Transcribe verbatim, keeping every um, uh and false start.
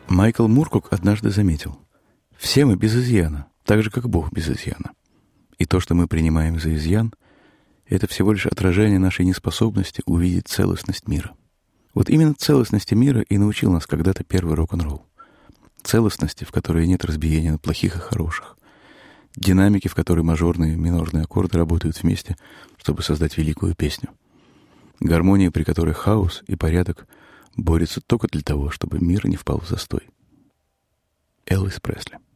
Майкл Муркок однажды заметил: «Все мы без изъяна, так же, как Бог без изъяна. И то, что мы принимаем за изъян, это всего лишь отражение нашей неспособности увидеть целостность мира». Вот именно целостности мира и научил нас когда-то первый рок-н-ролл. Целостности, в которой нет разбиения на плохих и хороших. Динамики, в которой мажорные и минорные аккорды работают вместе, чтобы создать великую песню. Гармония, при которой хаос и порядок борются только для того, чтобы мир не впал в застой. Элвис Пресли.